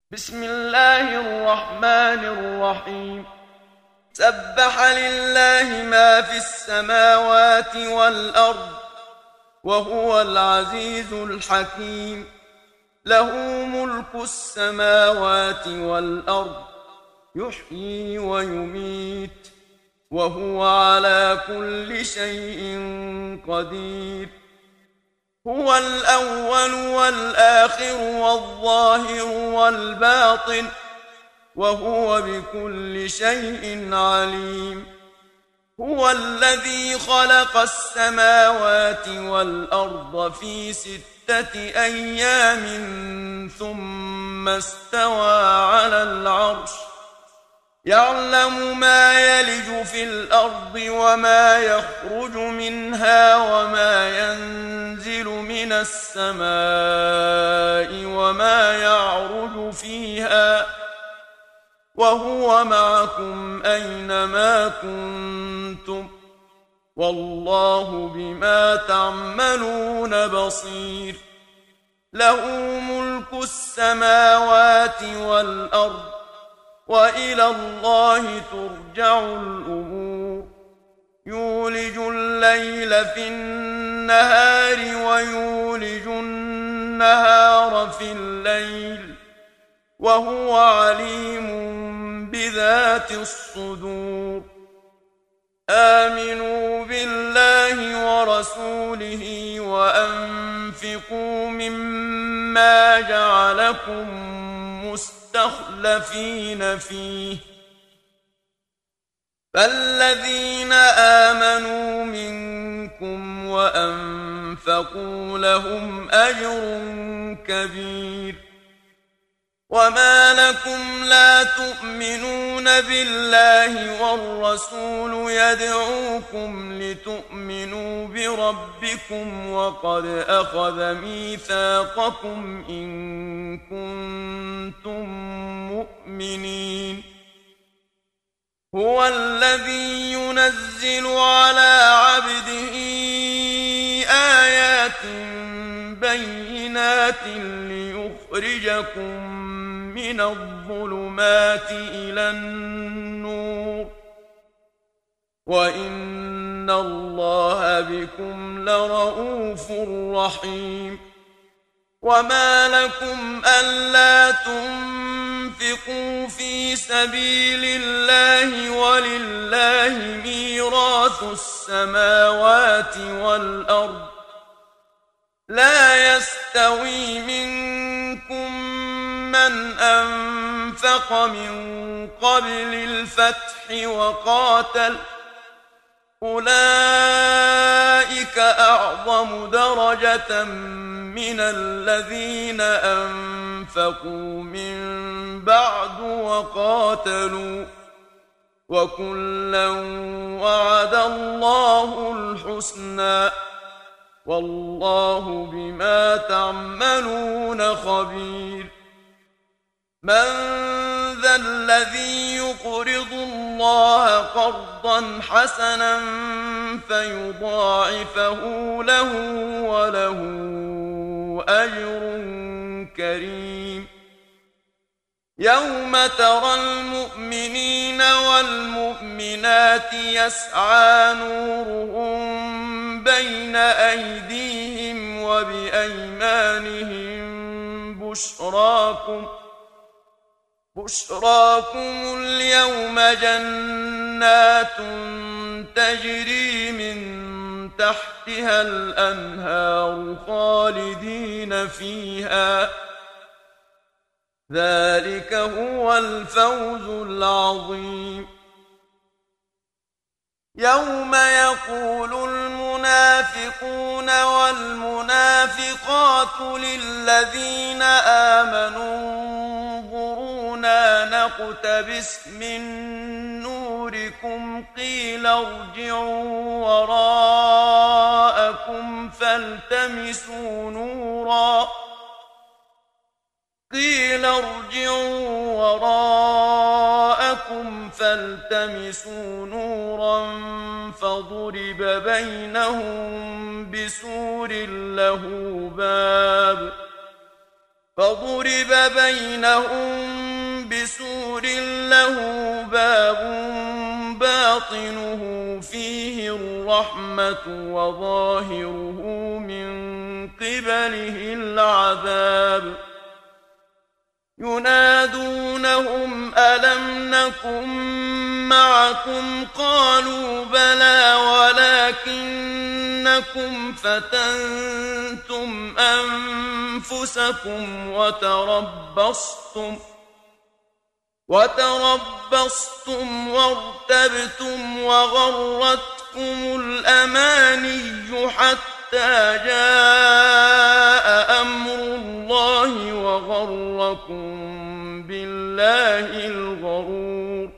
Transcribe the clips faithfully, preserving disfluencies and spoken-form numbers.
بسم الله الرحمن الرحيم. سبح لله ما في السماوات والأرض وهو العزيز الحكيم. له ملك السماوات والأرض يحيي ويميت وهو على كل شيء قدير. هو الأول والآخر والظاهر والباطن وهو بكل شيء عليم. هو الذي خلق السماوات والأرض في ستة أيام ثم استوى على العرش يعلم ما يلج في الأرض وما يخرج منها وما ينزل من السماء وما يعرج فيها وهو معكم أينما كنتم والله بما تعملون بصير. له ملك السماوات والأرض وإلى الله ترجع الأمور. يولج الليل في النهار ويولج النهار في الليل وهو عليم بذات الصدور. آمنوا بالله ورسوله وأنفقوا مما جعلكم مستخلفين فيه فالذين آمنوا منكم وأنفقوا لهم أجر كبير. وما لكم لا تؤمنون بالله والرسول يدعوكم لتؤمنوا بربكم وقد أخذ ميثاقكم إن كنتم مؤمنين. هو الذي ينزل على عبده آيات بينات ليخرجكم من الظلمات إلى النور وإن الله بكم لرءوف رحيم. وما لكم ألا تنفقوا في سبيل الله ولله ميراث السماوات والأرض لا يستوي منكم من أنفق من قبل الفتح وقاتل أولئك أعظم درجة من الذين أنفقوا من بعد وقاتلوا وكلا وعد الله الحسنى والله بما تعملون خبير. من ذا الذي يقرض الله قرضا حسنا فيضاعفه له وله أجر كريم. يوم ترى المؤمنين والمؤمنات يسعى نورهم بين أيديهم وبأيمانهم بشراكم بشراكم اليوم جنات تجري من تحتها الأنهار خالدين فيها ذلك هو الفوز العظيم. يوم يقول المنافقون والمنافقات للذين آمنوا انظرونا نقتبس من نوركم قيل ارجعوا وراءكم فالتمسوا نورا قيل ارجعوا وراءكم فالتمسوا نورا فضرب بينهم بسور له باب فضرب بينهم سرر له باب باطنه فيه الرحمة وظاهره من قبله العذاب ينادونهم ألم نكن معكم قالوا بلى ولكنكم فتنتم أنفسكم وتربصتم وتربصتم وارتبتم وغرتكم الأماني حتى جاء أمر الله وغركم بالله الغرور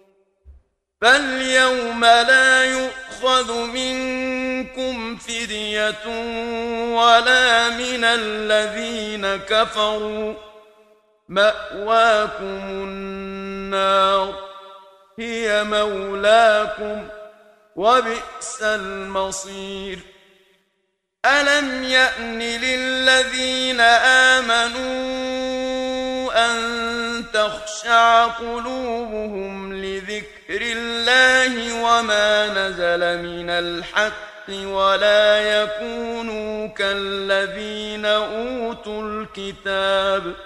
فاليوم لا يؤخذ منكم فدية ولا من الذين كفروا مأواكم النار هي مولاكم وبئس المصير ألم يأن للذين آمنوا أن تخشع قلوبهم لذكر الله وما نزل من الحق ولا يكونوا كالذين أوتوا الكتاب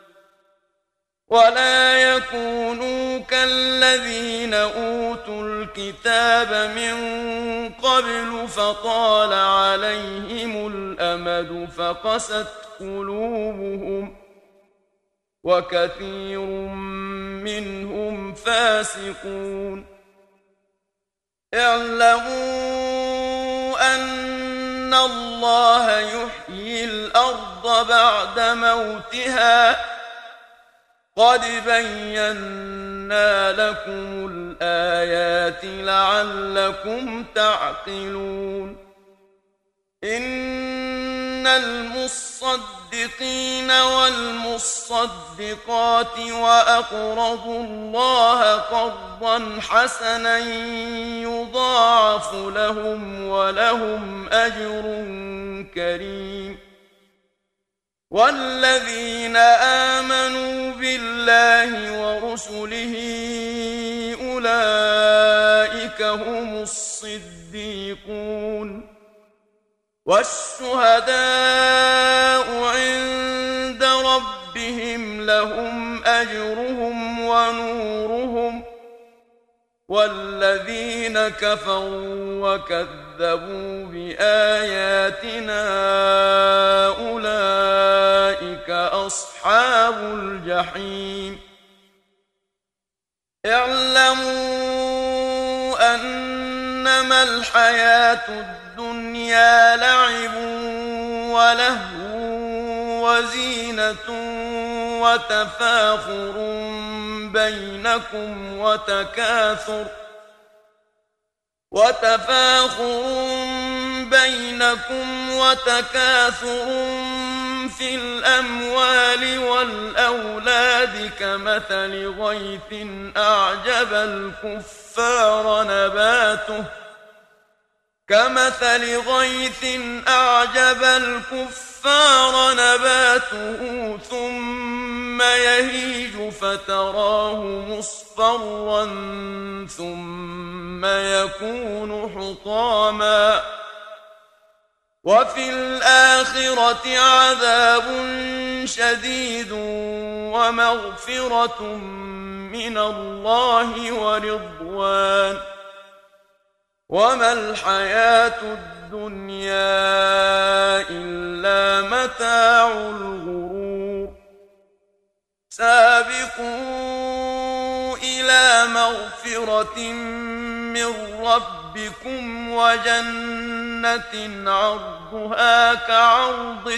ولا يكونوا كالذين أوتوا الكتاب من قبل فطال عليهم الأمد فقست قلوبهم وكثير منهم فاسقون اعلموا أن الله يحيي الأرض بعد موتها قد بينا لكم الآيات لعلكم تعقلون إن المصدقين والمصدقات وأقرضوا الله قرضا حسنا يضاعف لهم ولهم أجر كريم والذين آمنوا بالله ورسله أولئك هم الصديقون والشهداء عند ربهم لهم أجرهم ونورهم والذين كفروا وكذبوا بآياتنا أولئك أصحاب الجحيم اعلموا أنما الحياة الدنيا لعب ولهو وزينة وتفاخر بينكم وتكاثر وتفاخر بينكم وتكاثر في الأموال والأولاد كمثل غيث أعجب الكفار نباته كمثل غيث أعجب الكفار نباته ثم يهيج فتراه مصفرا ثم يكون حطاما وفي الآخرة عذاب شديد ومغفرة من الله ورضوان وما الحياة الدنيا إلا متاع الغرور سابقوا إلى مغفرة من ربكم وجنة عرضها كعرض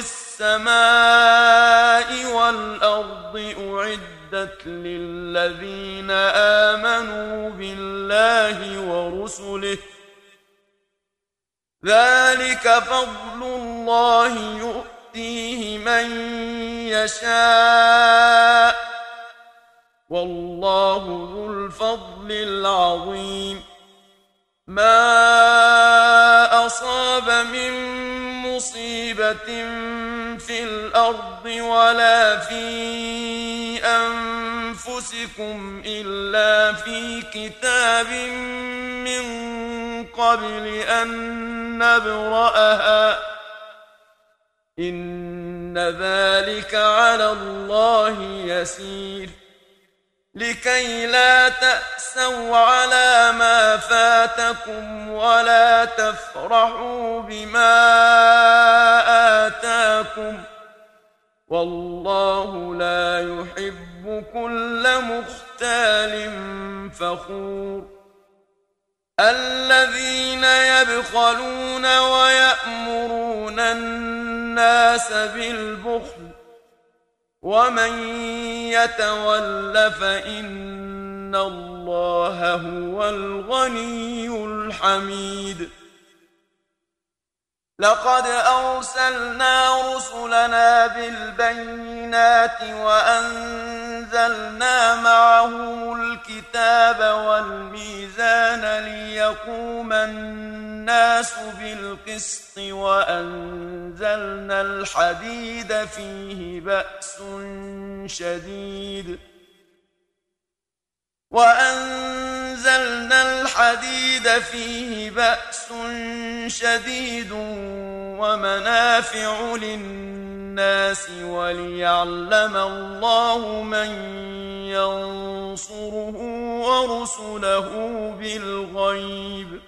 السماء والأرض أعدت للذين آمنوا بالله ورسله ذلك فضل الله يؤتيه من يشاء والله ذو الفضل العظيم ما أصاب من مصيبة في الأرض ولا في أنفسكم أنفسكم إلا في كتاب من قبل أن نبرأها إن ذلك على الله يسير لكي لا تأسوا على ما فاتكم ولا تفرحوا بما آتاكم والله لا يحب كل مختال فخور الذين يبخلون ويأمرون الناس بالبخل ومن يتول فإن الله هو الغني الحميد لقد أرسلنا رسلنا بالبينات وأنزلنا معهم الكتاب والميزان ليقوم الناس بالقسط وأنزلنا الحديد فيه بأس شديد وأنزلنا الحديد فيه بأس شديد ومنافع للناس وليعلم الله من ينصره ورسله بالغيب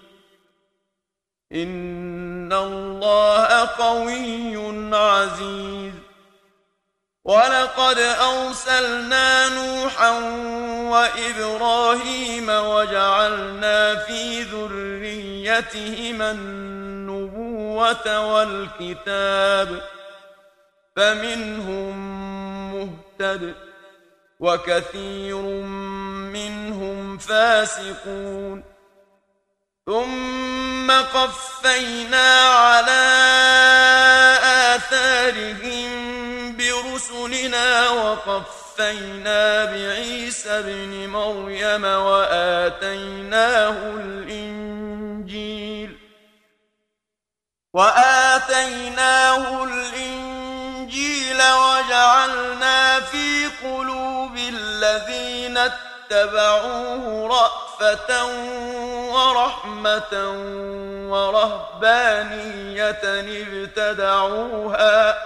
إن الله قوي عزيز ولقد أرسلنا نوحا وإبراهيم وجعلنا في ذريتهما النبوة والكتاب فمنهم مهتد وكثير منهم فاسقون ثم قفينا على آثارهم برسلنا وقفينا بعيسى ابن مريم وآتيناه الإنجيل وآتيناه الإنجيل وجعلنا في قلوب الذين اتبعوه رأفة ورحمة ورهبانية ابتدعوها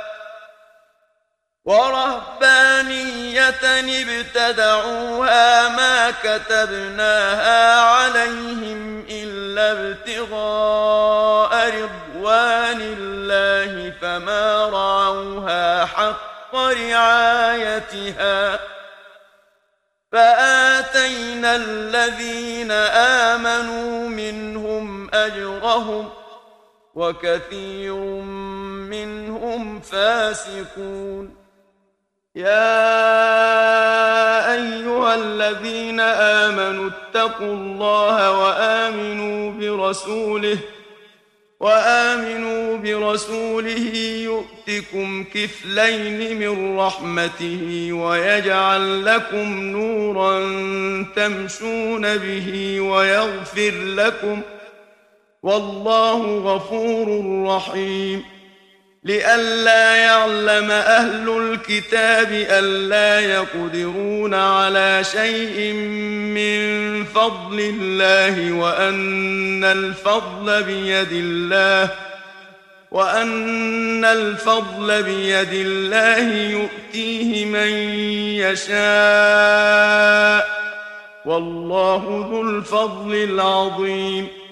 ورهبانية ابتدعوها ما كتبناها عليهم إلا ابتغاء رضوان الله فما رعوها حق رعايتها فآتينا الذين آمنوا منهم أجرهم وكثير منهم فاسقون يا أيها الذين آمنوا اتقوا الله وآمنوا برسوله وآمنوا برسوله يؤتكم كفلين من رحمته ويجعل لكم نورا تمشون به ويغفر لكم والله غفور رحيم لئلا يعلم أهل الكتاب ألا يقدرون على شيء من فضل الله وأن الفضل بيد الله وأن الفضل بيد الله يؤتيه من يشاء والله ذو الفضل العظيم